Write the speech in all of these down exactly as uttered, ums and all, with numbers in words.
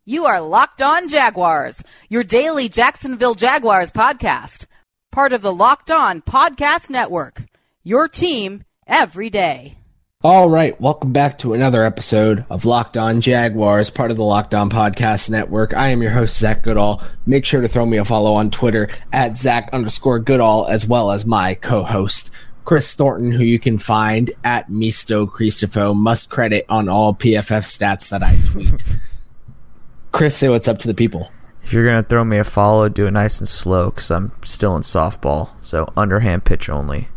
You are Locked On Jaguars, your daily Jacksonville Jaguars podcast. Part of the Locked On Podcast Network, your team every day. All right, welcome back to another episode of Locked On Jaguars, part of the Locked On Podcast Network. I am your host, Zach Goodall. Make sure to throw me a follow on Twitter at Zach underscore Goodall, as well as my co-host, Chris Thornton, who you can find at Misto Cristofo. Must credit on all P F F stats that I tweet. Chris, say what's up to the people. If you're going to throw me a follow, do it nice and slow because I'm still in softball, so underhand pitch only.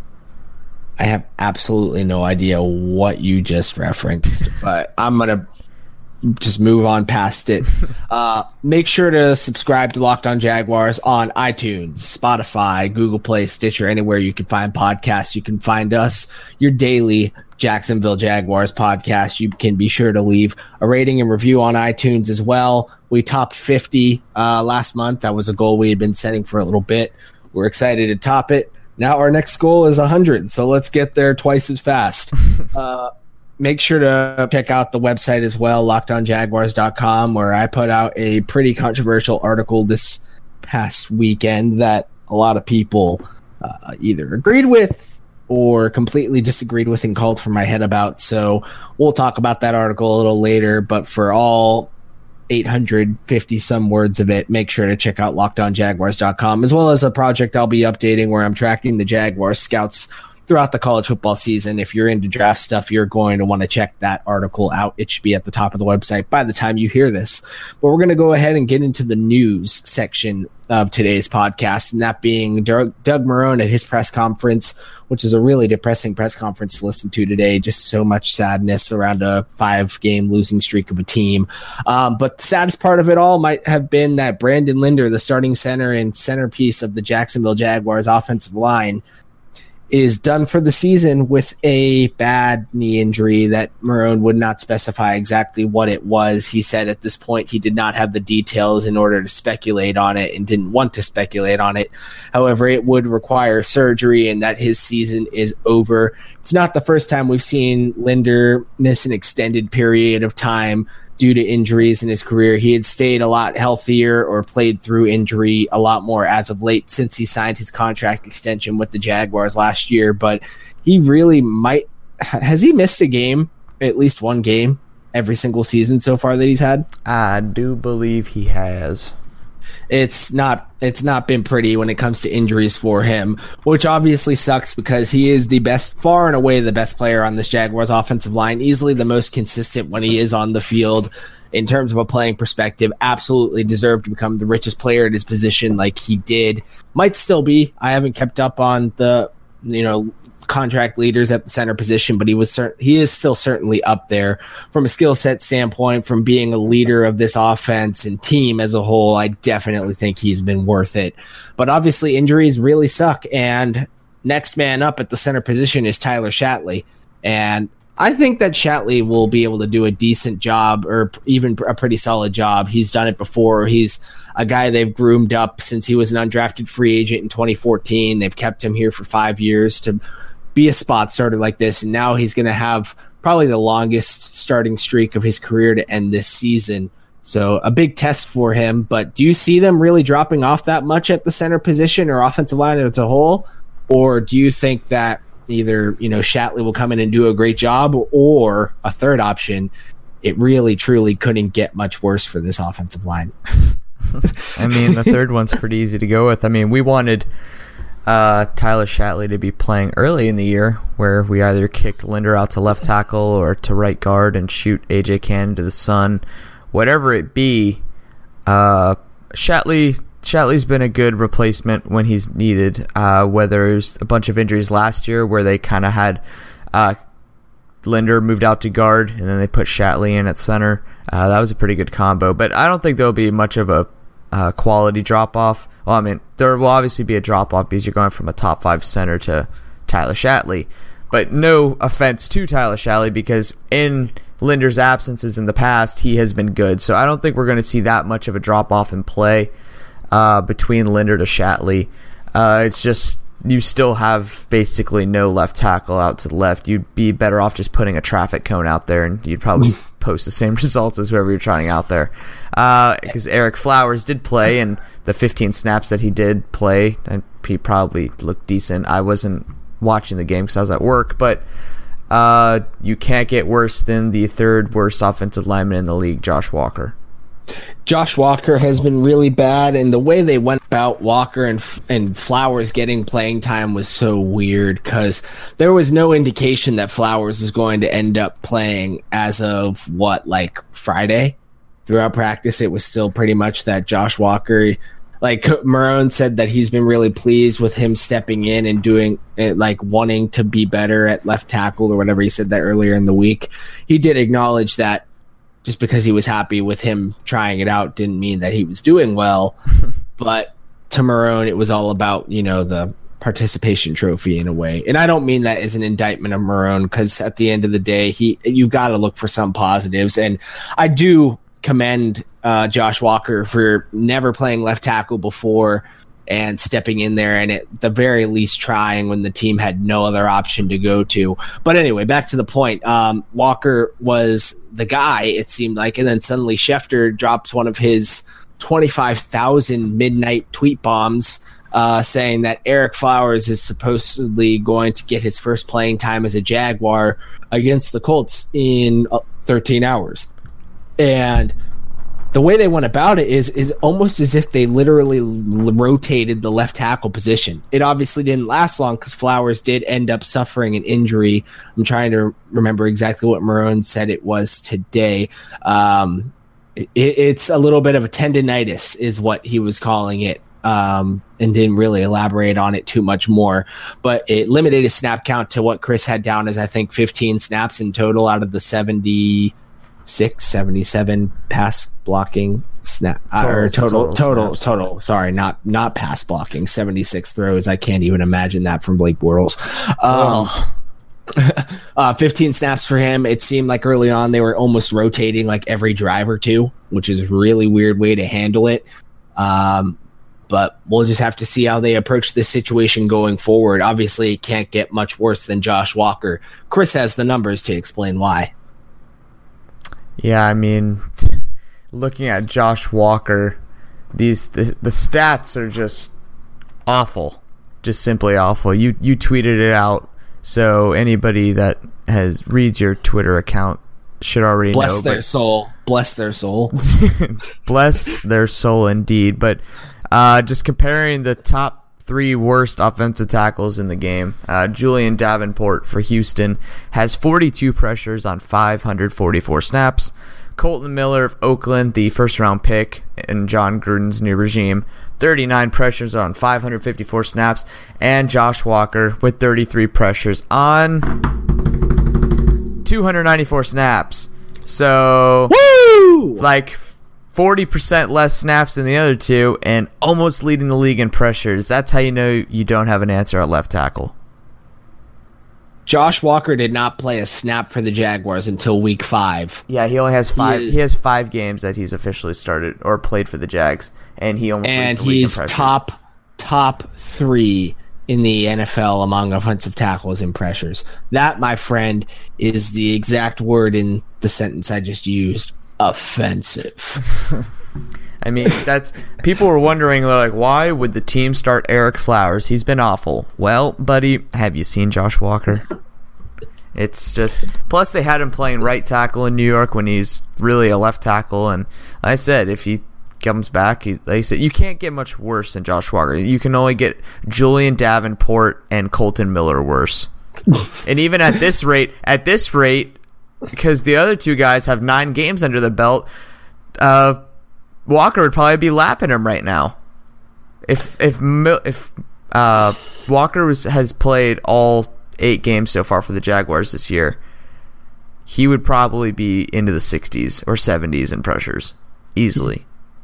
I have absolutely no idea what you just referenced, but I'm going to just move on past it. Uh, make sure to subscribe to Locked On Jaguars on iTunes, Spotify, Google Play, Stitcher, anywhere you can find podcasts. You can find us, your daily Jacksonville Jaguars podcast. You can be sure to leave a rating and review on iTunes as well. We topped fifty uh, last month. That was a goal we had been setting for a little bit. We're excited to top it. Now our next goal is one hundred, so let's get there twice as fast. Uh, make sure to check out the website as well, locked on jaguars dot com, where I put out a pretty controversial article this past weekend that a lot of people uh, either agreed with or completely disagreed with and called for my head about. So we'll talk about that article a little later, but for all eight hundred fifty some words of it, make sure to check out locked on jaguars dot com, as well as a project I'll be updating where I'm tracking the Jaguars scouts throughout the college football season. If you're into draft stuff, you're going to want to check that article out. It should be at the top of the website by the time you hear this. But we're going to go ahead and get into the news section of today's podcast, and that being Doug, Doug Marrone at his press conference, which is a really depressing press conference to listen to today. Just so much sadness around a five-game losing streak of a team. Um, but the saddest part of it all might have been that Brandon Linder, the starting center and centerpiece of the Jacksonville Jaguars offensive line, is done for the season with a bad knee injury that Marrone would not specify exactly what it was. He said at this point he did not have the details in order to speculate on it and didn't want to speculate on it. However, it would require surgery and that his season is over. It's not the first time we've seen Linder miss an extended period of time due to injuries in his career. He had stayed a lot healthier or played through injury a lot more as of late since he signed his contract extension with the Jaguars last year, but he really might – has he missed a game, at least one game, every single season so far that he's had? I do believe he has. It's not it's not been pretty when it comes to injuries for him, which obviously sucks because he is the best, far and away the best player on this Jaguars offensive line, easily the most consistent when he is on the field in terms of a playing perspective. Absolutely deserved to become the richest player at his position like he did. Might still be. I haven't kept up on the, you know, contract leaders at the center position, but he was cer- he is still certainly up there from a skill set standpoint, from being a leader of this offense and team as a whole. I definitely think he's been worth it, but obviously injuries really suck, and next man up at the center position is Tyler Shatley, and I think that Shatley will be able to do a decent job, or even a pretty solid job. He's done it before. He's a guy they've groomed up since he was an undrafted free agent in twenty fourteen. They've kept him here for five years to be a spot starter like this, and now he's going to have probably the longest starting streak of his career to end this season. So a big test for him, but do you see them really dropping off that much at the center position or offensive line as a whole? Or do you think that either, you know, Shatley will come in and do a great job, or a third option, it really truly couldn't get much worse for this offensive line? I mean, the third one's pretty easy to go with. I mean, we wanted Uh, Tyler Shatley to be playing early in the year, where we either kicked Linder out to left tackle or to right guard and shoot A J Cannon to the sun, whatever it be. Uh, Shatley Shatley's been a good replacement when he's needed. Uh, whether there's a bunch of injuries last year where they kind of had uh, Linder moved out to guard and then they put Shatley in at center. Uh, that was a pretty good combo, but I don't think there'll be much of a uh, quality drop off. Well, I mean, there will obviously be a drop-off because you're going from a top five center to Tyler Shatley. But no offense to Tyler Shatley, because in Linder's absences in the past, he has been good. So I don't think we're going to see that much of a drop-off in play uh, between Linder to Shatley. Uh, it's just you still have basically no left tackle out to the left. You'd be better off just putting a traffic cone out there, and you'd probably post the same results as whoever you're trying out there. Because uh, Eric Flowers did play, and the fifteen snaps that he did play, and he probably looked decent. I wasn't watching the game because I was at work, but uh, you can't get worse than the third worst offensive lineman in the league, Josh Walker. Josh Walker has been really bad, and the way they went about Walker and and Flowers getting playing time was so weird because there was no indication that Flowers was going to end up playing as of what, like Friday? Throughout practice, it was still pretty much that Josh Walker, like Marrone said that he's been really pleased with him stepping in and doing it, like wanting to be better at left tackle or whatever. He said that earlier in the week. He did acknowledge that just because he was happy with him trying it out didn't mean that he was doing well. But to Marrone, it was all about, you know, the participation trophy in a way. And I don't mean that as an indictment of Marrone, because at the end of the day, he you got to look for some positives. And I do commend uh, Josh Walker for never playing left tackle before and stepping in there and at the very least trying when the team had no other option to go to. But anyway, back to the point. Um, Walker was the guy, it seemed like, and then suddenly Schefter drops one of his twenty-five thousand midnight tweet bombs uh, saying that Eric Flowers is supposedly going to get his first playing time as a Jaguar against the Colts in uh, thirteen hours. And the way they went about it is is almost as if they literally l- rotated the left tackle position. It obviously didn't last long because Flowers did end up suffering an injury. I'm trying to remember exactly what Marrone said it was today. Um, it, it's a little bit of a tendinitis is what he was calling it, um, and didn't really elaborate on it too much more. But it limited his snap count to what Chris had down as, I think, fifteen snaps in total out of the seventy Six seventy-seven pass blocking snap total, or total total total, total sorry not not pass blocking seventy-six throws. I can't even imagine that from Blake Bortles. Um, uh, fifteen snaps for him. It seemed like early on they were almost rotating like every drive or two, which is a really weird way to handle it. Um, but we'll just have to see how they approach this situation going forward. Obviously, it can't get much worse than Josh Walker. Chris has the numbers to explain why. Yeah, I mean, looking at Josh Walker, these the, the stats are just awful, just simply awful. You you tweeted it out, so anybody that has reads your Twitter account should already bless know. Bless their but, soul, bless their soul, bless their soul indeed. But uh, just comparing the top three worst offensive tackles in the game. Uh, Julian Davenport for Houston has forty-two pressures on five hundred forty-four snaps. Colton Miller of Oakland, the first-round pick in John Gruden's new regime, thirty-nine pressures on five hundred fifty-four snaps. And Josh Walker with thirty-three pressures on two hundred ninety-four snaps. So, woo! Like forty percent less snaps than the other two, and almost leading the league in pressures. That's how you know you don't have an answer at left tackle. Josh Walker did not play a snap for the Jaguars until week five. Yeah, he only has five. He, he has five games that he's officially started or played for the Jags, and he almost and leads the league in he's pressures. top top three in the N F L among offensive tackles in pressures. That, my friend, is the exact word in the sentence I just used. Offensive. I mean, that's people were wondering, like, why would the team start Eric Flowers? He's been awful. Well, buddy, have you seen Josh Walker? It's just, plus they had him playing right tackle in New York when he's really a left tackle, and like I said, if he comes back, he, like I said, you can't get much worse than Josh Walker. You can only get Julian Davenport and Colton Miller worse. And even at this rate, at this rate, because the other two guys have nine games under the belt, uh, Walker would probably be lapping him right now. If if if uh, Walker was, has played all eight games so far for the Jaguars this year, he would probably be into the sixties or seventies in pressures easily.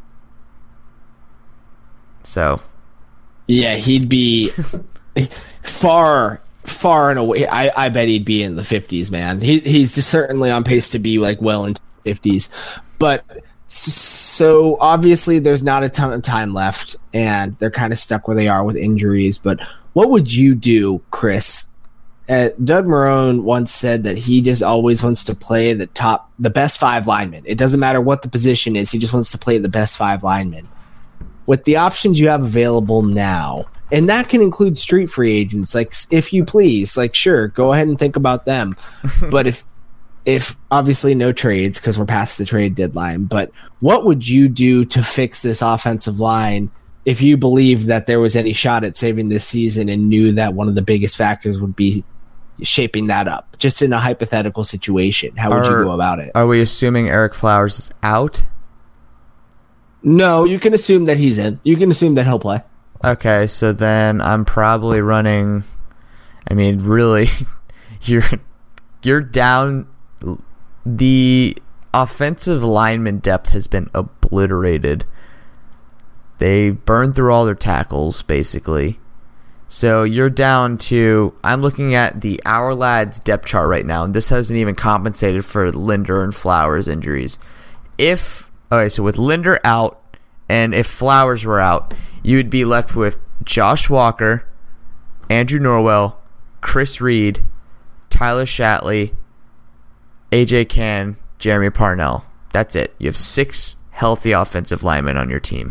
So, yeah, he'd be far. Far and away, I, I bet he'd be in the fifties, man. He he's just certainly on pace to be like well into the fifties. But so obviously there's not a ton of time left, and they're kind of stuck where they are with injuries. But what would you do, Chris, Uh, Doug Marrone once said that he just always wants to play the top, the best five linemen. It doesn't matter what the position is. He just wants to play the best five linemen. With the options you have available now, and that can include street free agents, like if you please, like sure, go ahead and think about them. But if, if obviously no trades because we're past the trade deadline, but what would you do to fix this offensive line if you believed that there was any shot at saving this season and knew that one of the biggest factors would be shaping that up, just in a hypothetical situation? How would are, you go about it? Are we assuming Eric Flowers is out? No, you can assume that he's in. You can assume that he'll play. Okay, so then I'm probably running. I mean, really, you're you're down. The offensive lineman depth has been obliterated. They burned through all their tackles, basically. So you're down to, I'm looking at the Our Lads depth chart right now, and this hasn't even compensated for Linder and Flowers injuries. If, okay, so with Linder out, and if Flowers were out, you would be left with Josh Walker, Andrew Norwell, Chris Reed, Tyler Shatley, A J Cann, Jeremy Parnell. That's it. You have six healthy offensive linemen on your team.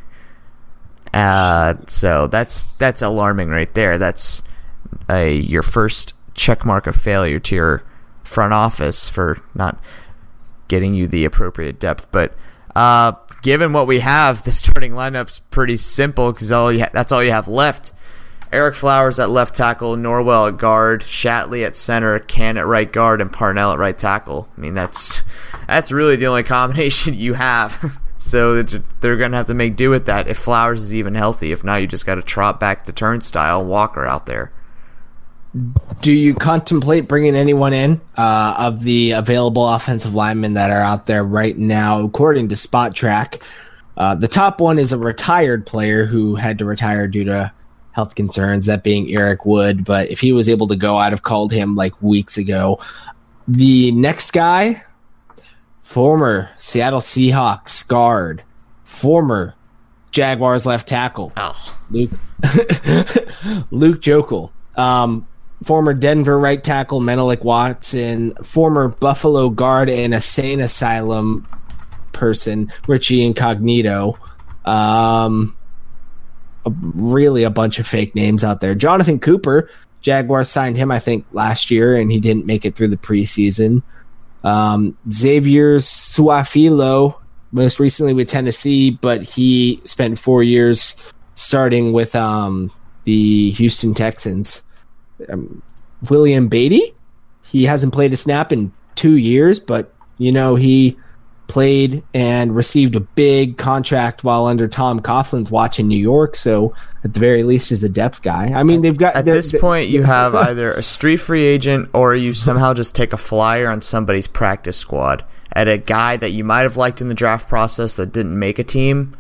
Uh, so that's that's alarming right there. That's a your first check mark of failure to your front office for not getting you the appropriate depth. But uh, given what we have, the starting lineup's pretty simple because all you ha- that's all you have left. Eric Flowers at left tackle, Norwell at guard, Shatley at center, Cann at right guard, and Parnell at right tackle. I mean, that's that's really the only combination you have. So they're going to have to make do with that if Flowers is even healthy. If not, you just got to trot back the turnstile Walker out there. Do you contemplate bringing anyone in uh, of the available offensive linemen that are out there right now? According to Spot Track, uh, the top one is a retired player who had to retire due to health concerns, that being Eric Wood. But if he was able to go, I'd have called him like weeks ago. The next guy, former Seattle Seahawks guard, former Jaguars left tackle, oh. Luke Luke Joeckel, um, former Denver right tackle Menelik Watson, former Buffalo guard and a sane asylum person Richie Incognito, um, a, really a bunch of fake names out there. Jonathan Cooper, Jaguars signed him I think last year and he didn't make it through the preseason. Um, Xavier Suafilo, most recently with Tennessee, but he spent four years starting with um, the Houston Texans. Um, William Beatty, he hasn't played a snap in two years, but you know he played and received a big contract while under Tom Coughlin's watch in New York, so at the very least is a depth guy. I mean, they've got... At this point, you have either a street free agent or you somehow just take a flyer on somebody's practice squad at a guy that you might have liked in the draft process that didn't make a team,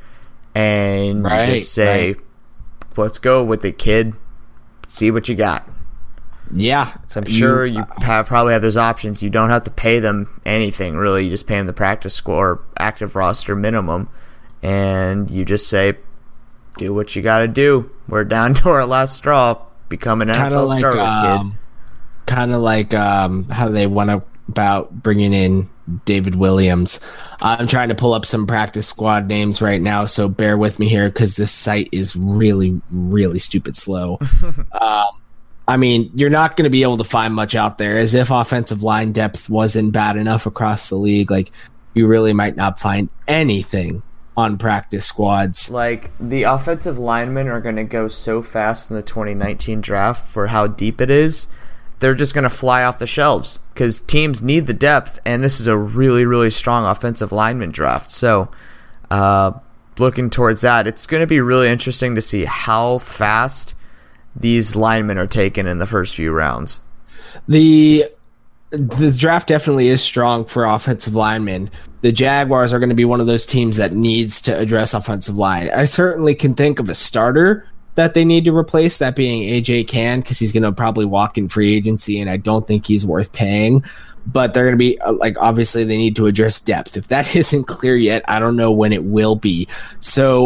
and right, you just say, right. let's go with the kid, see what you got. Yeah. So I'm sure you, you have, probably have those options. You don't have to pay them anything, really. You just pay them the practice score, active roster minimum, and you just say, do what you got to do. We're down to our last straw. Become an N F L like, starter, um, kid. Kind of like um, how they went about bringing in David Williams. I'm trying to pull up some practice squad names right now, so bear with me here because this site is really, really stupid slow. um, I mean, you're not going to be able to find much out there. As if offensive line depth wasn't bad enough across the league, like you really might not find anything on practice squads. Like, the offensive linemen are going to go so fast in the twenty nineteen draft for how deep it is. They're just going to fly off the shelves because teams need the depth, and this is a really, really strong offensive lineman draft. So, uh, looking towards that, it's going to be really interesting to see how fast these linemen are taken in the first few rounds. The the draft definitely is strong for offensive linemen. The Jaguars are going to be one of those teams that needs to address offensive line. I certainly can think of a starter that they need to replace, that being A J Cann, because he's going to probably walk in free agency, and I don't think he's worth paying. But they're going to be, like, obviously they need to address depth. If that isn't clear yet, I don't know when it will be. So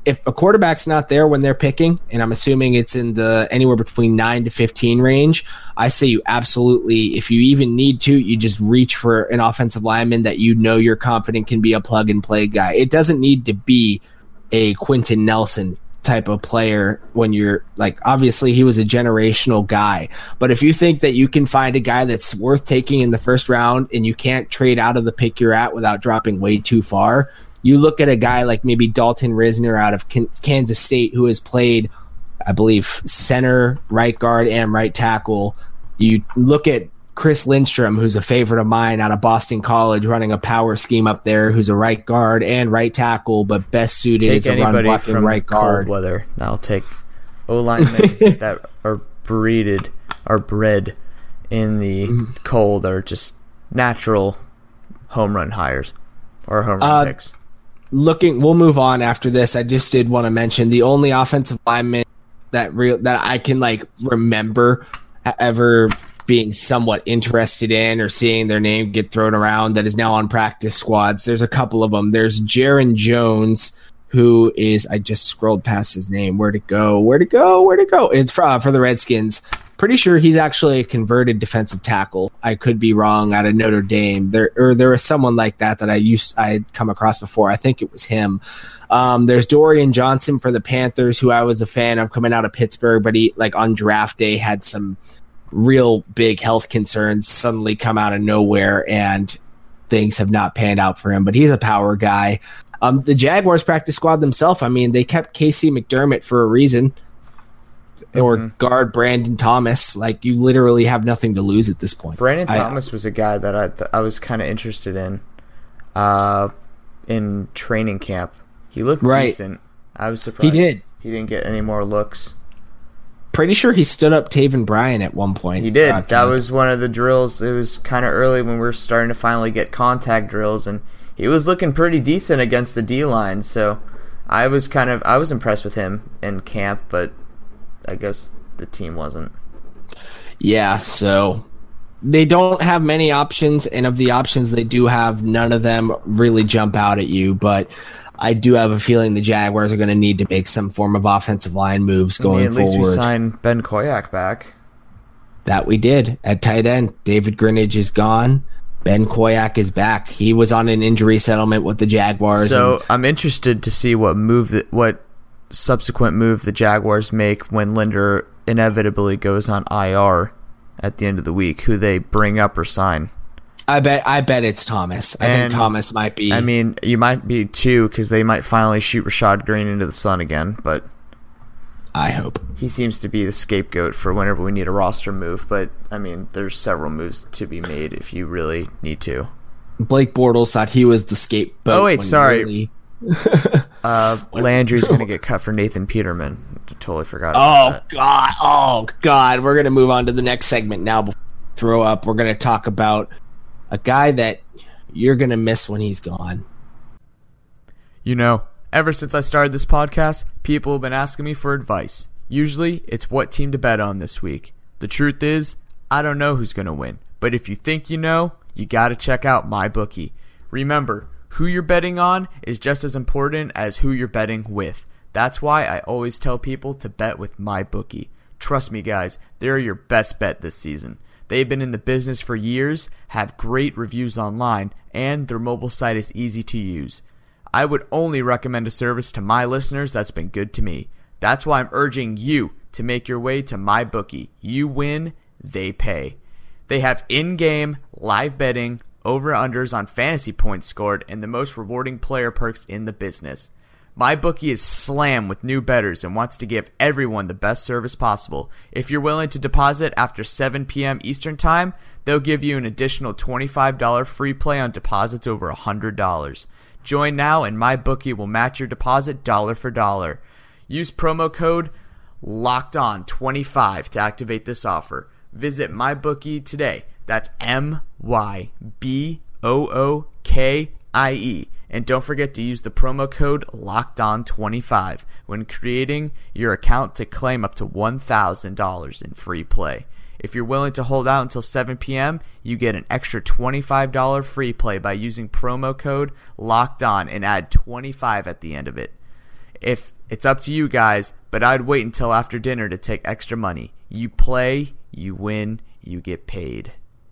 if a quarterback's not there when they're picking, and I'm assuming it's in the anywhere between nine to fifteen range, I say you absolutely, if you even need to, you just reach for an offensive lineman that you know you're confident can be a plug and play guy. It doesn't need to be a Quentin Nelson type of player when you're like, obviously he was a generational guy, but if you think that you can find a guy that's worth taking in the first round and you can't trade out of the pick you're at without dropping way too far, you look at a guy like maybe Dalton Risner out of Kansas State, who has played, I believe, center, right guard, and right tackle. You look at Chris Lindstrom, who's a favorite of mine out of Boston College, running a power scheme up there, who's a right guard and right tackle, but best suited take as a run blocking from right guard. Cold weather. I'll take O-linemen that are breeded, are bred in the mm-hmm. cold, are just natural home run hires or home run uh, picks. Looking, we'll move on after this. I just did want to mention the only offensive lineman that real that I can like remember ever being somewhat interested in or seeing their name get thrown around that is now on practice squads. There's a couple of them. There's Jaron Jones, who is, I just scrolled past his name. Where'd it go? Where'd it go? Where'd it go? It's for, uh, for the Redskins. Pretty sure he's actually a converted defensive tackle. I could be wrong, out of Notre Dame. There or there was someone like that that I used I had come across before. I think it was him. Um, there's Dorian Johnson for the Panthers, who I was a fan of coming out of Pittsburgh, but he like on draft day had some real big health concerns suddenly come out of nowhere, and things have not panned out for him. But he's a power guy. Um, the Jaguars practice squad themselves, I mean, they kept Casey McDermott for a reason. Or mm-hmm. guard Brandon Thomas. Like, you literally have nothing to lose at this point. Brandon I, Thomas was a guy that I th- I was kind of interested in uh, in training camp. He looked right. decent. I was surprised. He did. He didn't get any more looks. Pretty sure he stood up Taven Bryan at one point. He did. That camp. was one of the drills. It was kind of early when we were starting to finally get contact drills, and he was looking pretty decent against the D-line. So I was kind of I was impressed with him in camp, but I guess the team wasn't. Yeah, so they don't have many options, and of the options they do have, none of them really jump out at you, but I do have a feeling the Jaguars are going to need to make some form of offensive line moves going I mean, at forward. At least we signed Ben Koyak back. That we did. At tight end, David Greenidge is gone. Ben Koyak is back. He was on an injury settlement with the Jaguars. So and- I'm interested to see what move that what subsequent move the Jaguars make when Linder inevitably goes on I R at the end of the week, who they bring up or sign. I bet I bet it's Thomas. I and, think Thomas might be. I mean, you might be too, because they might finally shoot Rashad Green into the sun again, but I hope. He seems to be the scapegoat for whenever we need a roster move, but I mean, there's several moves to be made if you really need to. Blake Bortles thought he was the scapegoat. Oh wait, sorry. Really... uh, Landry's going to get cut for Nathan Peterman. Totally forgot about oh, that. God. Oh, God. We're going to move on to the next segment now. Before we throw up, we're going to talk about a guy that you're going to miss when he's gone. You know, ever since I started this podcast, people have been asking me for advice. Usually, it's what team to bet on this week. The truth is, I don't know who's going to win. But if you think you know, you got to check out MyBookie. Remember, who you're betting on is just as important as who you're betting with. That's why I always tell people to bet with MyBookie. Trust me, guys, they're your best bet this season. They've been in the business for years, have great reviews online, and their mobile site is easy to use. I would only recommend a service to my listeners that's been good to me. That's why I'm urging you to make your way to MyBookie. You win, they pay. They have in-game live betting, over-unders on fantasy points scored, and the most rewarding player perks in the business. MyBookie is slammed with new bettors and wants to give everyone the best service possible. If you're willing to deposit after seven p.m. Eastern Time, they'll give you an additional twenty-five dollars free play on deposits over one hundred dollars. Join now and MyBookie will match your deposit dollar for dollar. Use promo code locked on twenty-five to activate this offer. Visit MyBookie today. That's M Y B O O K I E. And don't forget to use the promo code locked on twenty-five when creating your account to claim up to one thousand dollars in free play. If you're willing to hold out until seven p.m., you get an extra twenty-five dollars free play by using promo code locked on and add twenty-five at the end of it. if it's up to you guys, but I'd wait until after dinner to take extra money. You play, you win, you get paid.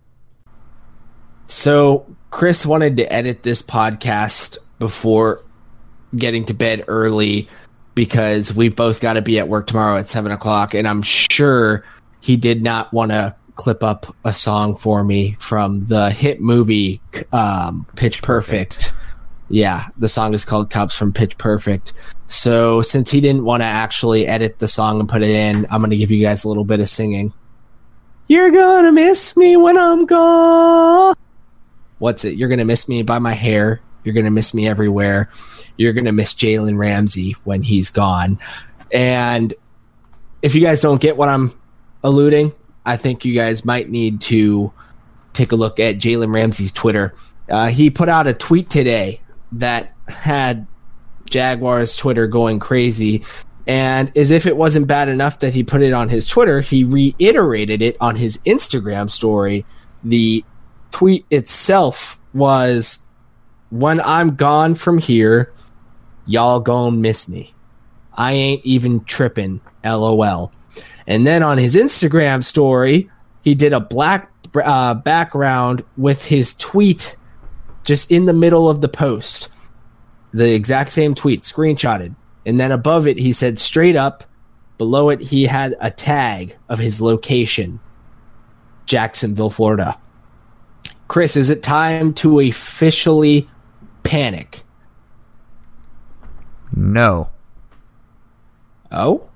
So Chris wanted to edit this podcast before getting to bed early because we've both got to be at work tomorrow at seven o'clock, and I'm sure he did not want to clip up a song for me from the hit movie um, Pitch Perfect. Perfect. Yeah, the song is called Cops from Pitch Perfect. So since he didn't want to actually edit the song and put it in, I'm going to give you guys a little bit of singing. You're gonna miss me when I'm gone. What's it? You're gonna miss me by my hair. You're gonna miss me everywhere. You're gonna miss Jalen Ramsey when he's gone. And if you guys don't get what I'm alluding, I think you guys might need to take a look at Jalen Ramsey's Twitter. Uh, he put out a tweet today that had Jaguars Twitter going crazy. And as if it wasn't bad enough that he put it on his Twitter, he reiterated it on his Instagram story. The tweet itself was, when I'm gone from here, y'all gon' miss me. I ain't even tripping, LOL. And then on his Instagram story, he did a black uh, background with his tweet just in the middle of the post. The exact same tweet, screenshotted. And then above it, he said straight up. Below it, he had a tag of his location, Jacksonville, Florida. Chris, is it time to officially panic? No. Oh?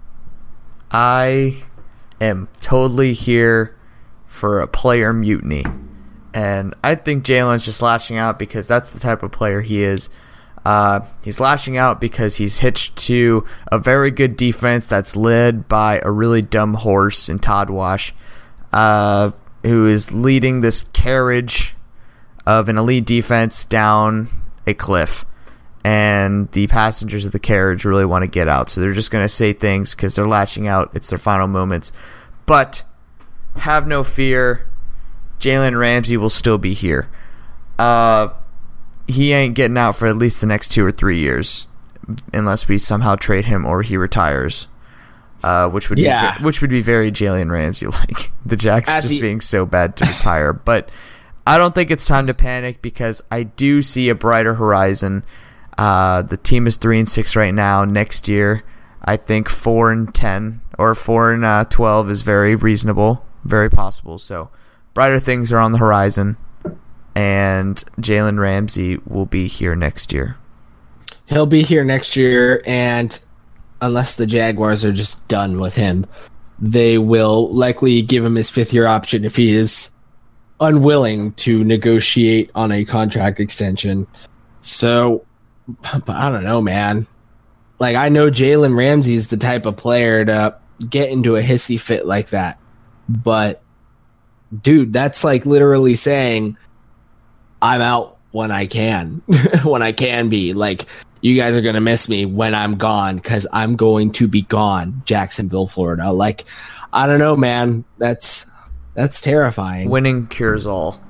I am totally here for a player mutiny. And I think Jalen's just lashing out because that's the type of player he is. Uh, he's lashing out because he's hitched to a very good defense that's led by a really dumb horse in Todd Wash, uh, who is leading this carriage of an elite defense down a cliff. And the passengers of the carriage really want to get out. So they're just going to say things because they're lashing out. It's their final moments. But have no fear. Jalen Ramsey will still be here. Uh... He ain't getting out for at least the next two or three years, unless we somehow trade him or he retires, uh, which would yeah. be which would be very Jalen Ramsey like. The Jacks At just the- being so bad to retire, but I don't think it's time to panic because I do see a brighter horizon. Uh, the team is three and six right now. Next year, I think four and ten or four and uh, twelve is very reasonable, very possible. So brighter things are on the horizon. And Jalen Ramsey will be here next year. He'll be here next year, and unless the Jaguars are just done with him, they will likely give him his fifth-year option if he is unwilling to negotiate on a contract extension. So, but I don't know, man. Like, I know Jalen Ramsey is the type of player to get into a hissy fit like that. But, dude, that's like literally saying, I'm out when I can, when I can be. Like, you guys are going to miss me when I'm gone because I'm going to be gone, Jacksonville, Florida. Like, I don't know, man. That's that's terrifying. Winning cures all.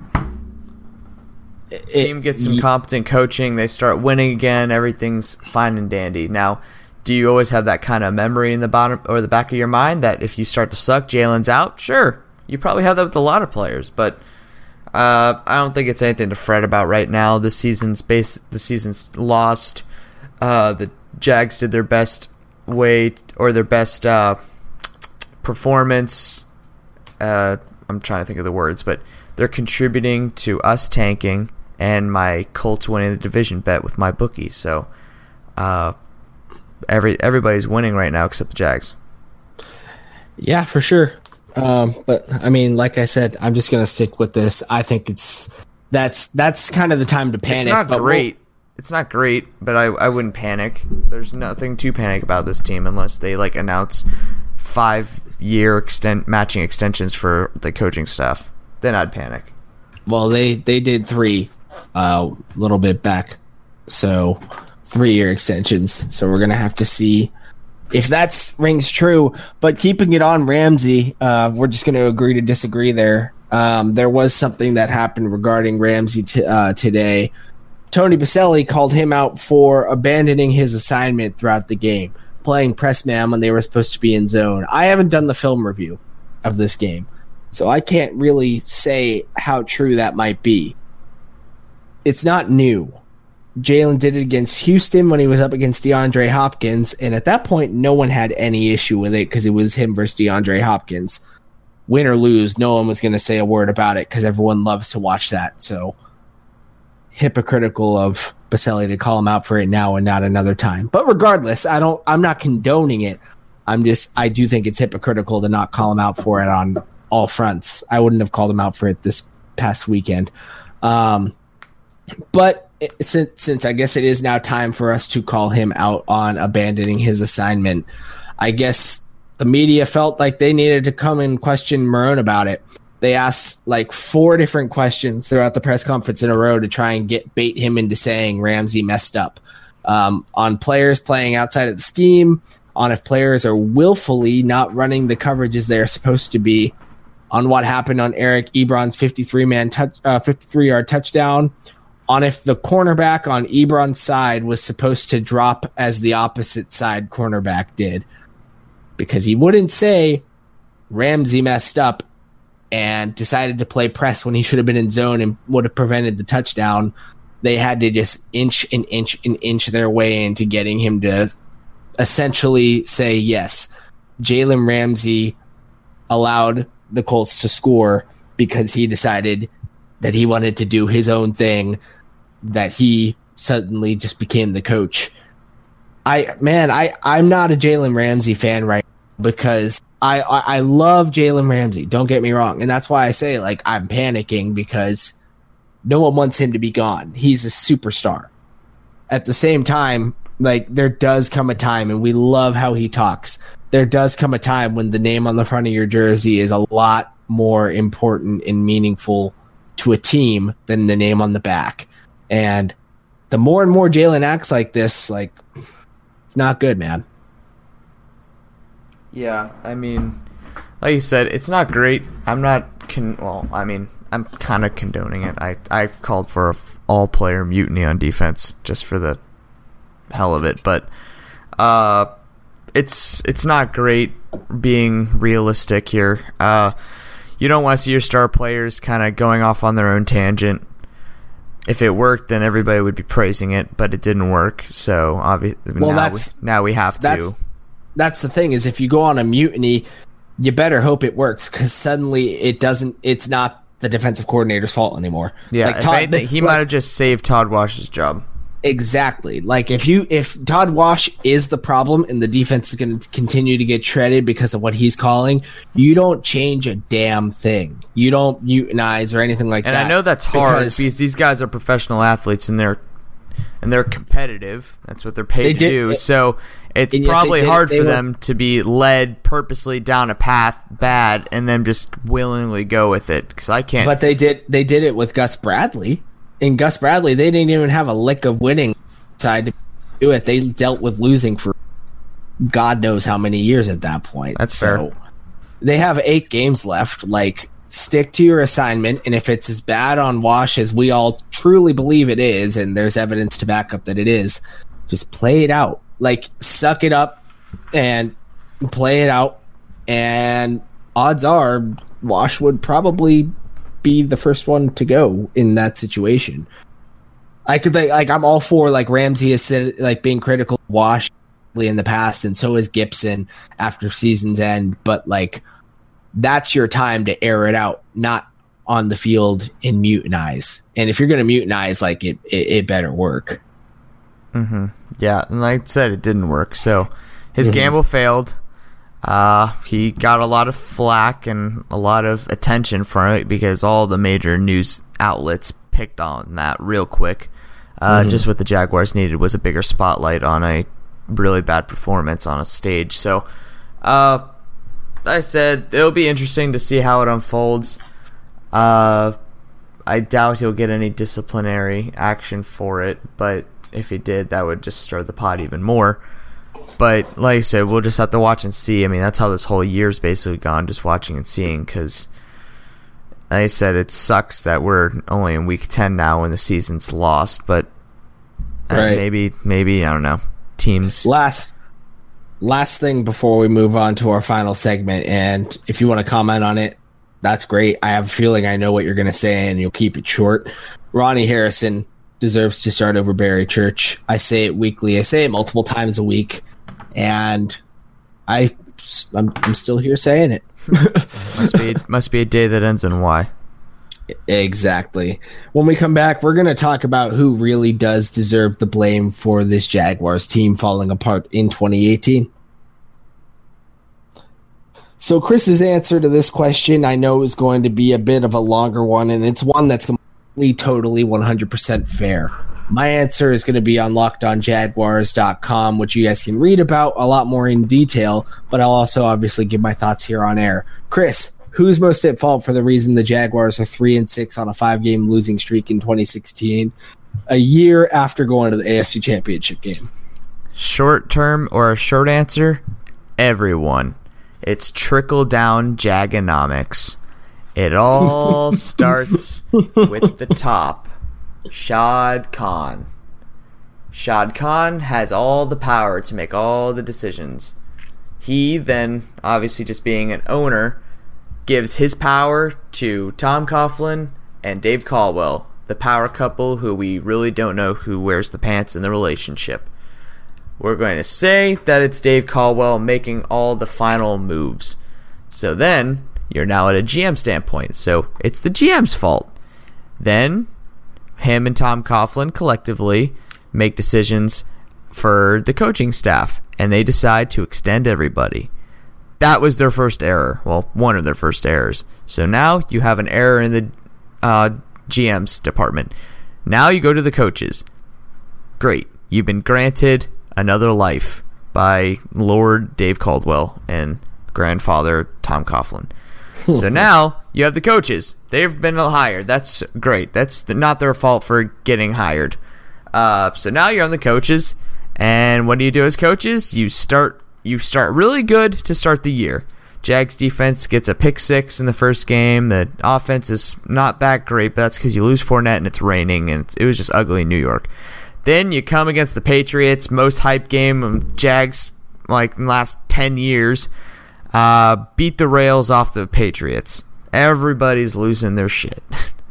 It, Team gets some competent coaching. They start winning again. Everything's fine and dandy. Now, do you always have that kind of memory in the bottom or the back of your mind that if you start to suck, Jalen's out? Sure. You probably have that with a lot of players, but Uh, I don't think it's anything to fret about right now. The season's base, the season's lost. Uh, the Jags did their best way or their best uh, performance. Uh, I'm trying to think of the words, but they're contributing to us tanking and my Colts winning the division bet with my bookie. So, uh, every everybody's winning right now except the Jags. Yeah, for sure. Um, but I mean, like I said, I'm just gonna stick with this. I think it's that's that's kind of the time to panic. It's not but great. We'll, it's not great, but I I wouldn't panic. There's nothing to panic about this team unless they like announce five year extent matching extensions for the coaching staff. Then I'd panic. Well, they they did three a uh, little bit back, so three year extensions. So we're gonna have to see if that rings true. But keeping it on Ramsey, uh, we're just going to agree to disagree there. Um, there was something that happened regarding Ramsey t- uh, today Tony Boselli called him out for abandoning his assignment throughout the game, playing press man when they were supposed to be in zone. I haven't done the film review of this game, so I can't really say how true that might be. It's not new. Jalen did it against Houston when he was up against DeAndre Hopkins, and at that point, no one had any issue with it because it was him versus DeAndre Hopkins. Win or lose, no one was going to say a word about it because everyone loves to watch that, so hypocritical of Boselli to call him out for it now and not another time. But regardless, I don't I'm not condoning it. I'm just I do think it's hypocritical to not call him out for it on all fronts. I wouldn't have called him out for it this past weekend. Um, but it, since since I guess it is now time for us to call him out on abandoning his assignment, I guess the media felt like they needed to come and question Marrone about it. They asked like four different questions throughout the press conference in a row to try and get bait him into saying Ramsey messed up um, on players playing outside of the scheme, on if players are willfully not running the coverages they're supposed to be, on what happened on Eric Ebron's fifty-three man touch, uh, fifty-three yard touchdown, on if the cornerback on Ebron's side was supposed to drop as the opposite side cornerback did, because he wouldn't say Ramsey messed up and decided to play press when he should have been in zone and would have prevented the touchdown. They had to just inch and inch and inch their way into getting him to essentially say, yes, Jalen Ramsey allowed the Colts to score because he decided that he wanted to do his own thing, that he suddenly just became the coach. I, man, I, I'm not a Jalen Ramsey fan right now because I, I, I love Jalen Ramsey. Don't get me wrong. And that's why I say, like, I'm panicking because no one wants him to be gone. He's a superstar. At the same time, like, there does come a time, and we love how he talks. There does come a time when the name on the front of your jersey is a lot more important and meaningful to a team than the name on the back. And the more and more Jalen acts like this, like, it's not good, man. Yeah, I mean, like you said, it's not great. I'm not, con- well, I mean, I'm kind of condoning it. I, I called for a f- all-player mutiny on defense just for the hell of it. But uh, it's it's not great being realistic here. Uh, you don't want to see your star players kind of going off on their own tangent. If it worked, then everybody would be praising it, but it didn't work. So obviously, well, now, we, now we have to. That's the thing, is if you go on a mutiny, you better hope it works, because suddenly it doesn't. It's not the defensive coordinator's fault anymore. Yeah, like if Todd, anything, he like, might have just saved Todd Wash's job. Exactly. Like if you if Todd Wash is the problem and the defense is going to continue to get shredded because of what he's calling, you don't change a damn thing. You don't mutinize or anything like and that. And I know that's hard because, because these guys are professional athletes and they're and they're competitive. That's what they're paid to did, do. It, so it's probably hard it, for were, them to be led purposely down a path bad and then just willingly go with it, because I can't. But they did they did it with Gus Bradley. In Gus Bradley, they didn't even have a lick of winning side to do it. They dealt with losing for God knows how many years at that point. That's so fair. They have eight games left. Like, stick to your assignment, and if it's as bad on Wash as we all truly believe it is, and there's evidence to back up that it is, just play it out. Like, suck it up and play it out, and odds are Wash would probably be the first one to go in that situation. I could like, like I'm all for like Ramsey has said like being critical of Wash in the past, and so is Gibson after season's end, but like that's your time to air it out, not on the field and mutinize. And if you're going to mutinize, like it, it, it better work. Mm-hmm. Yeah, and like I said, it didn't work. So his mm-hmm. gamble failed. Uh, he got a lot of flack and a lot of attention from it because all the major news outlets picked on that real quick. Uh, mm-hmm. Just what the Jaguars needed was a bigger spotlight on a really bad performance on a stage. So, uh, like I said, it'll be interesting to see how it unfolds. Uh, I doubt he'll get any disciplinary action for it, but if he did, that would just stir the pot even more. But like I said, we'll just have to watch and see. I mean, that's how this whole year's basically gone, just watching and seeing, because like I said, it sucks that we're only in week ten now and the season's lost, but Right. Maybe, maybe I don't know. Teams. Last, last thing before we move on to our final segment, and if you want to comment on it, that's great. I have a feeling I know what you're going to say, and you'll keep it short. Ronnie Harrison deserves to start over Barry Church. I say it weekly. I say it multiple times a week, and I, I'm, I'm still here saying it. must be must be a day that ends in Y. Exactly. When we come back, we're going to talk about who really does deserve the blame for this Jaguars team falling apart in twenty eighteen. So Chris's answer to this question, I know, is going to be a bit of a longer one, and it's one that's completely, totally, one hundred percent fair. My answer is going to be on locked on jaguars dot com, which you guys can read about a lot more in detail, but I'll also obviously give my thoughts here on air. Chris, who's most at fault for the reason the Jaguars are three and six on a five-game losing streak in twenty sixteen, a year after going to the A F C Championship game? Short term or a short answer? Everyone. It's trickle-down Jagonomics. It all starts with the top. Shad Khan. Shad Khan has all the power to make all the decisions. He then, obviously just being an owner, gives his power to Tom Coughlin and Dave Caldwell, the power couple who we really don't know who wears the pants in the relationship. We're going to say that it's Dave Caldwell making all the final moves. So then, you're now at a G M standpoint. So it's the G M's fault. Then, him and Tom Coughlin collectively make decisions for the coaching staff. And they decide to extend everybody. That was their first error. Well, one of their first errors. So now you have an error in the uh, G M's department. Now you go to the coaches. Great. You've been granted another life by Lord Dave Caldwell and grandfather Tom Coughlin. So now you have the coaches. They've been hired. That's great. That's not their fault for getting hired. Uh, so now you're on the coaches. And what do you do as coaches? You start you start really good to start the year. Jags defense gets a pick six in the first game. The offense is not that great, but that's because you lose Fournette and it's raining, and it was just ugly in New York. Then you come against the Patriots, most hype game of Jags like in the last ten years. Uh, beat the rails off the Patriots. Everybody's losing their shit.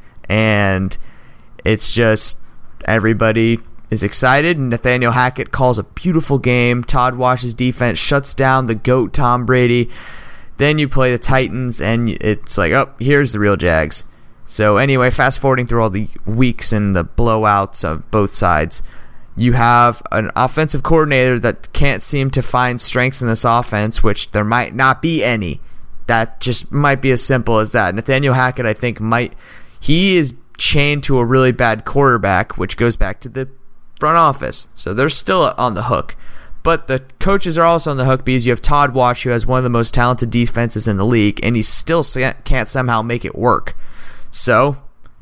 And it's just everybody is excited. Nathaniel Hackett calls a beautiful game. Todd Wash's defense shuts down the GOAT Tom Brady. Then you play the Titans, and it's like, oh, here's the real Jags. So anyway, fast forwarding through all the weeks and the blowouts of both sides, you have an offensive coordinator that can't seem to find strengths in this offense, which there might not be any. That just might be as simple as that. Nathaniel Hackett, I think, might he is chained to a really bad quarterback, which goes back to the front office. So they're still on the hook. But the coaches are also on the hook because you have Todd Wash, who has one of the most talented defenses in the league, and he still can't somehow make it work. So,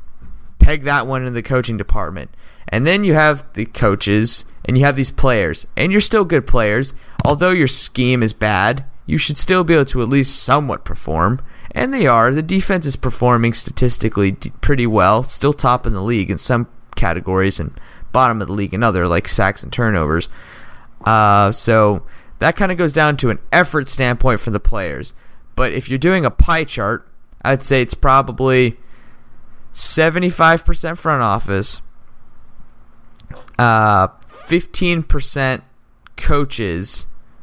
peg that one in the coaching department. And then you have the coaches, and you have these players. And you're still good players. Although your scheme is bad, you should still be able to at least somewhat perform. And they are. The defense is performing statistically pretty well. Still top in the league in some categories, and bottom of the league in other, like sacks and turnovers. Uh, so, that kind of goes down to an effort standpoint for the players. But if you're doing a pie chart, I'd say it's probably seventy-five percent front office, uh, fifteen percent coaches,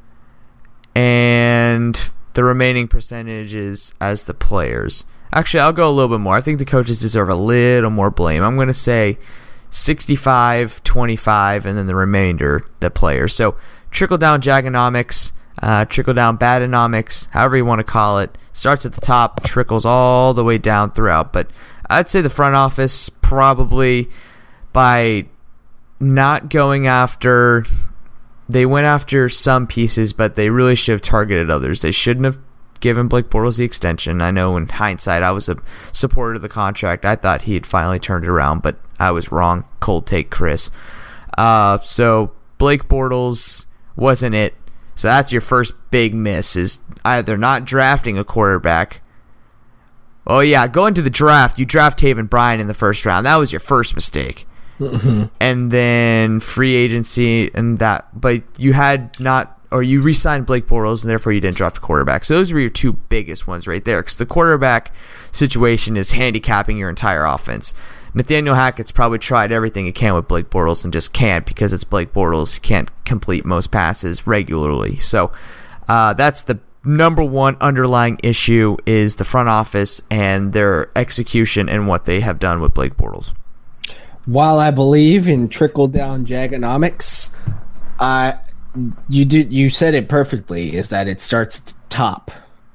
and the remaining percentages as the players. Actually, I'll go a little bit more. I think the coaches deserve a little more blame. I'm going to say sixty-five, twenty-five, and then the remainder, the players. So, trickle-down Jagonomics, uh, trickle-down Badonomics, however you want to call it. Starts at the top, trickles all the way down throughout. But I'd say the front office probably by not going after... They went after some pieces, but they really should have targeted others. They shouldn't have given Blake Bortles the extension. I know in hindsight I was a supporter of the contract. I thought he had finally turned it around, but I was wrong. Cold take, Chris. Uh, so Blake Bortles wasn't it. So that's your first big miss, is either not drafting a quarterback. Oh yeah, going to the draft, you draft Taven Bryan in the first round. That was your first mistake. mm-hmm. and then free agency and that. But you had not, or you re-signed Blake Bortles, and therefore you didn't draft a quarterback. So those were your two biggest ones right there, because the quarterback situation is handicapping your entire offense. Nathaniel Hackett's probably tried everything he can with Blake Bortles and just can't, because it's Blake Bortles. He can't complete most passes regularly. So uh, that's the number one underlying issue, is the front office and their execution and what they have done with Blake Bortles. While I believe in trickle-down Jagonomics, uh, you did you said it perfectly, is that it starts at the top.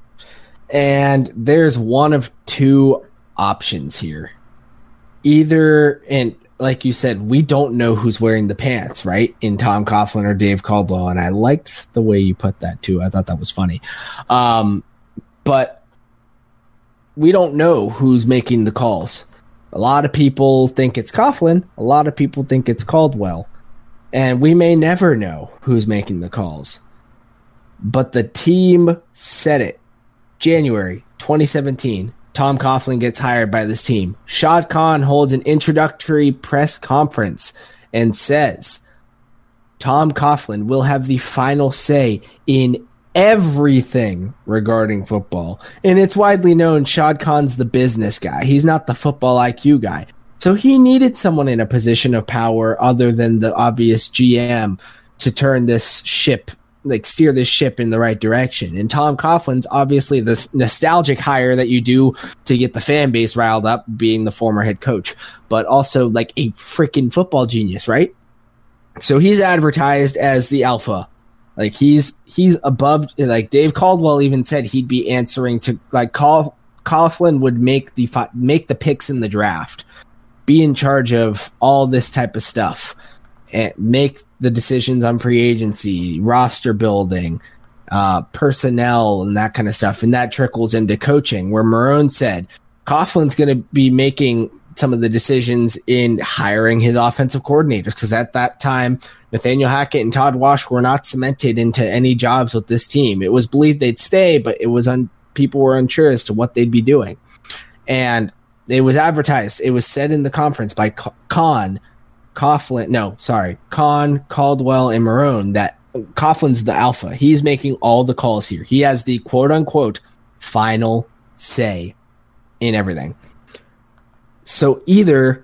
And there's one of two options here. Either, and like you said, we don't know who's wearing the pants, right? In Tom Coughlin or Dave Caldwell. And I liked the way you put that too. I thought that was funny. Um, but we don't know who's making the calls. A lot of people think it's Coughlin. A lot of people think it's Caldwell. And we may never know who's making the calls. But the team said it. January twenty seventeen. Tom Coughlin gets hired by this team. Shad Khan holds an introductory press conference and says Tom Coughlin will have the final say in everything regarding football. And it's widely known Shad Khan's the business guy. He's not the football I Q guy. So he needed someone in a position of power other than the obvious G M to turn this ship, like steer this ship in the right direction. And Tom Coughlin's obviously this nostalgic hire that you do to get the fan base riled up, being the former head coach, but also like a freaking football genius, right? So he's advertised as the alpha. Like he's he's above, like Dave Caldwell even said he'd be answering to, like, Cough, Coughlin would make the make the picks in the draft, be in charge of all this type of stuff, and make the decisions on free agency, roster building, uh, personnel, and that kind of stuff. And that trickles into coaching, where Marrone said Coughlin's going to be making some of the decisions in hiring his offensive coordinators, because at that time, Nathaniel Hackett and Todd Wash were not cemented into any jobs with this team. It was believed they'd stay, but it was un- people were unsure as to what they'd be doing. And it was advertised. It was said in the conference by Khan, Coughlin, no, sorry, Khan, Caldwell, and Marrone that Coughlin's the alpha. He's making all the calls here. He has the quote-unquote final say in everything. So either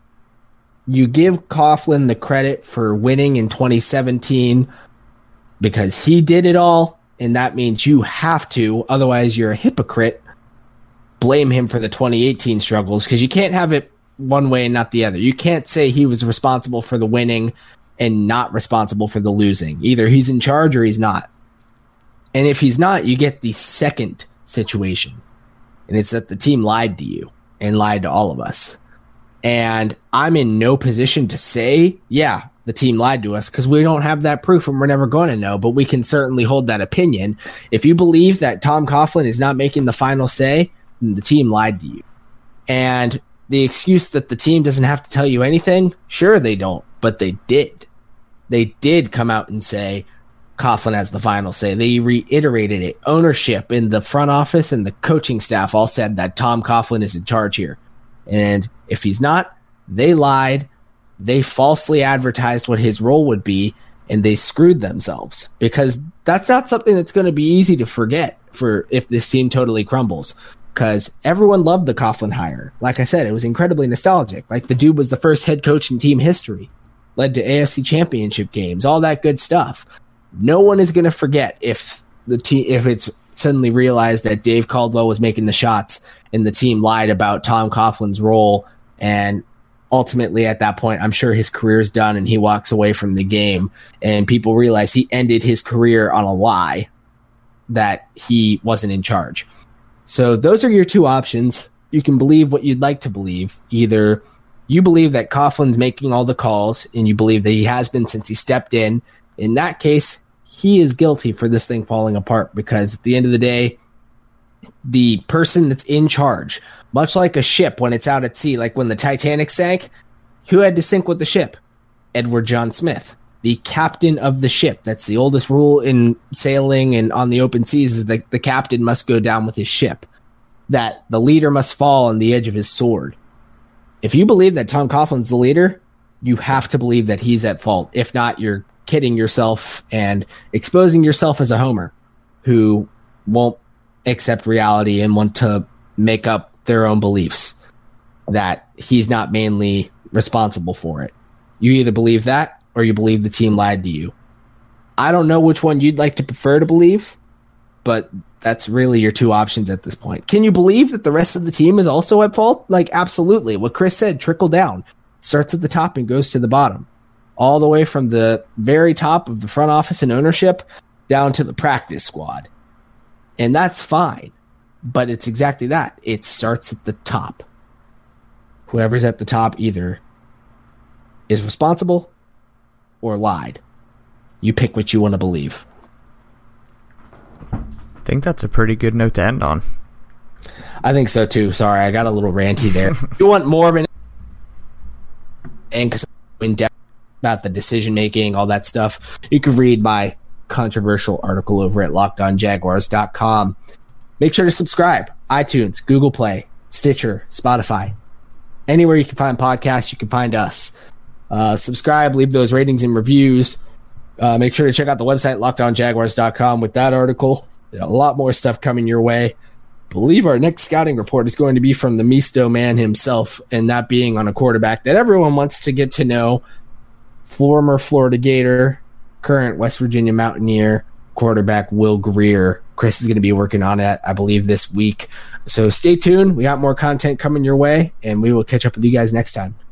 you give Coughlin the credit for winning in twenty seventeen because he did it all, and that means you have to, otherwise you're a hypocrite, blame him for the twenty eighteen struggles, because you can't have it one way and not the other. You can't say he was responsible for the winning and not responsible for the losing. Either he's in charge or he's not. And if he's not, you get the second situation, and it's that the team lied to you and lied to all of us. And I'm in no position to say, yeah, the team lied to us, because we don't have that proof and we're never going to know, but we can certainly hold that opinion. If you believe that Tom Coughlin is not making the final say, then the team lied to you. And the excuse that the team doesn't have to tell you anything, sure they don't, but they did. They did come out and say Coughlin has the final say. They reiterated it. Ownership in the front office and the coaching staff all said that Tom Coughlin is in charge here. And if he's not, they lied. They falsely advertised what his role would be, and they screwed themselves, because that's not something that's going to be easy to forget for if this team totally crumbles. Because everyone loved the Coughlin hire. Like I said, it was incredibly nostalgic. Like, the dude was the first head coach in team history, led to A F C championship games, all that good stuff. No one is going to forget if the team, if it's suddenly realized that Dave Caldwell was making the shots and the team lied about Tom Coughlin's role. And ultimately at that point, I'm sure his career's done and he walks away from the game, and people realize he ended his career on a lie that he wasn't in charge. So those are your two options. You can believe what you'd like to believe. Either you believe that Coughlin's making all the calls and you believe that he has been since he stepped in. In that case, he is guilty for this thing falling apart, because at the end of the day, the person that's in charge, much like a ship when it's out at sea, like when the Titanic sank, who had to sink with the ship? Edward John Smith, the captain of the ship. That's the oldest rule in sailing and on the open seas, is that the captain must go down with his ship, that the leader must fall on the edge of his sword. If you believe that Tom Coughlin's the leader, you have to believe that he's at fault. If not, you're kidding yourself and exposing yourself as a homer who won't accept reality and want to make up their own beliefs that he's not mainly responsible for it. You either believe that or you believe the team lied to you. I don't know which one you'd like to prefer to believe, but that's really your two options at this point. Can you believe that the rest of the team is also at fault? Like, absolutely. What Chris said, trickle down. Starts at the top and goes to the bottom. All the way from the very top of the front office and ownership down to the practice squad. And that's fine. But it's exactly that. It starts at the top. Whoever's at the top either is responsible or lied. You pick what you want to believe. I think that's a pretty good note to end on. I think so too. Sorry, I got a little ranty there. If you want more of an and in depth about the decision making, all that stuff, you can read my controversial article over at locked on jaguars dot com. Make sure to subscribe. iTunes, Google Play, Stitcher, Spotify. Anywhere you can find podcasts, you can find us. Uh, subscribe, leave those ratings and reviews. Uh, make sure to check out the website, locked on jaguars dot com, with that article. A lot more stuff coming your way. I believe our next scouting report is going to be from the Misto man himself, and that being on a quarterback that everyone wants to get to know. Former Florida Gator, current West Virginia Mountaineer, quarterback Will Grier. Chris is going to be working on it, I believe, this week. So stay tuned. We got more content coming your way, and we will catch up with you guys next time.